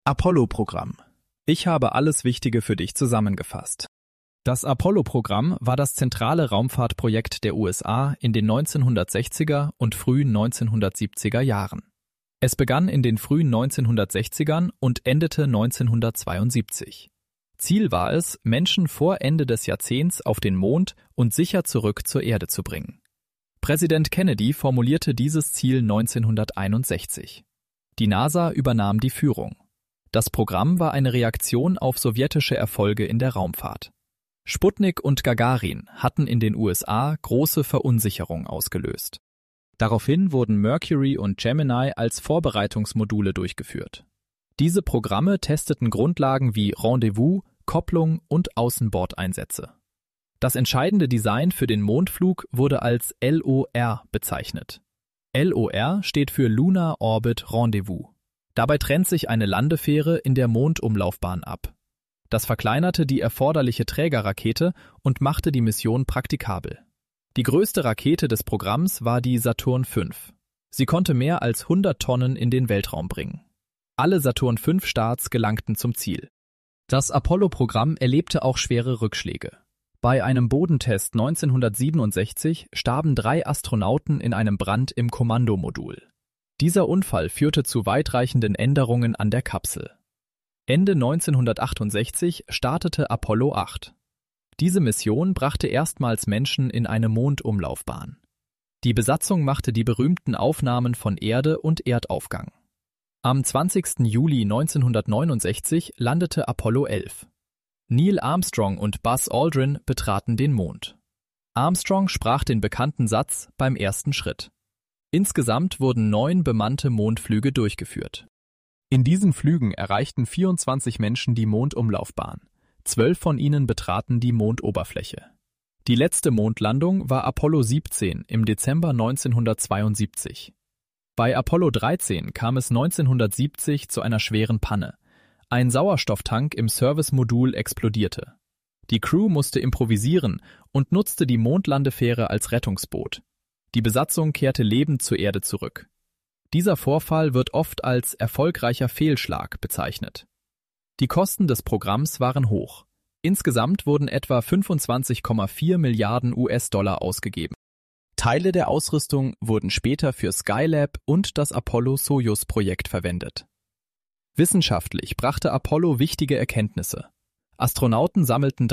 Apollo-Programm. Ich habe alles Wichtige für dich zusammengefasst. Das Apollo-Programm war das zentrale Raumfahrtprojekt der USA in den 1960er und frühen 1970er Jahren. Es begann in den frühen 1960ern und endete 1972. Ziel war es, Menschen vor Ende des Jahrzehnts auf den Mond und sicher zurück zur Erde zu bringen. Präsident Kennedy formulierte dieses Ziel 1961. Die NASA übernahm die Führung. Das Programm war eine Reaktion auf sowjetische Erfolge in der Raumfahrt. Sputnik und Gagarin hatten in den USA große Verunsicherung ausgelöst. Daraufhin wurden Mercury und Gemini als Vorbereitungsmodule durchgeführt. Diese Programme testeten Grundlagen wie Rendezvous, Kopplung und Außenbordeinsätze. Das entscheidende Design für den Mondflug wurde als LOR bezeichnet. LOR steht für Lunar Orbit Rendezvous. Dabei trennt sich eine Landefähre in der Mondumlaufbahn ab. Das verkleinerte die erforderliche Trägerrakete und machte die Mission praktikabel. Die größte Rakete des Programms war die Saturn V. Sie konnte mehr als 100 Tonnen in den Weltraum bringen. Alle Saturn V-Starts gelangten zum Ziel. Das Apollo-Programm erlebte auch schwere Rückschläge. Bei einem Bodentest 1967 starben 3 Astronauten in einem Brand im Kommandomodul. Dieser Unfall führte zu weitreichenden Änderungen an der Kapsel. Ende 1968 startete Apollo 8. Diese Mission brachte erstmals Menschen in eine Mondumlaufbahn. Die Besatzung machte die berühmten Aufnahmen von Erde und Erdaufgang. Am 20. Juli 1969 landete Apollo 11. Neil Armstrong und Buzz Aldrin betraten den Mond. Armstrong sprach den bekannten Satz beim ersten Schritt. Insgesamt wurden 9 bemannte Mondflüge durchgeführt. In diesen Flügen erreichten 24 Menschen die Mondumlaufbahn. 12 von ihnen betraten die Mondoberfläche. Die letzte Mondlandung war Apollo 17 im Dezember 1972. Bei Apollo 13 kam es 1970 zu einer schweren Panne. Ein Sauerstofftank im Servicemodul explodierte. Die Crew musste improvisieren und nutzte die Mondlandefähre als Rettungsboot. Die Besatzung kehrte lebend zur Erde zurück. Dieser Vorfall wird oft als erfolgreicher Fehlschlag bezeichnet. Die Kosten des Programms waren hoch. Insgesamt wurden etwa 25,4 Milliarden US-Dollar ausgegeben. Teile der Ausrüstung wurden später für Skylab und das Apollo-Sojus-Projekt verwendet. Wissenschaftlich brachte Apollo wichtige Erkenntnisse. Astronauten sammelten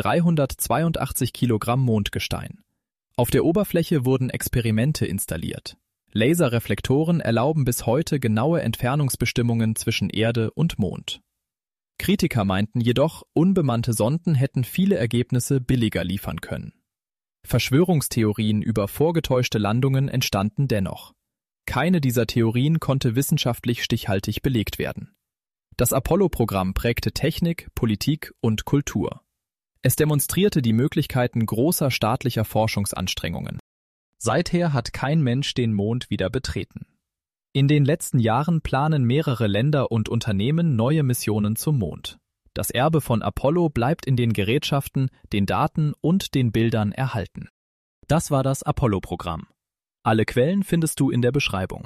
382 Kilogramm Mondgestein. Auf der Oberfläche wurden Experimente installiert. Laserreflektoren erlauben bis heute genaue Entfernungsbestimmungen zwischen Erde und Mond. Kritiker meinten jedoch, unbemannte Sonden hätten viele Ergebnisse billiger liefern können. Verschwörungstheorien über vorgetäuschte Landungen entstanden dennoch. Keine dieser Theorien konnte wissenschaftlich stichhaltig belegt werden. Das Apollo-Programm prägte Technik, Politik und Kultur. Es demonstrierte die Möglichkeiten großer staatlicher Forschungsanstrengungen. Seither hat kein Mensch den Mond wieder betreten. In den letzten Jahren planen mehrere Länder und Unternehmen neue Missionen zum Mond. Das Erbe von Apollo bleibt in den Gerätschaften, den Daten und den Bildern erhalten. Das war das Apollo-Programm. Alle Quellen findest du in der Beschreibung.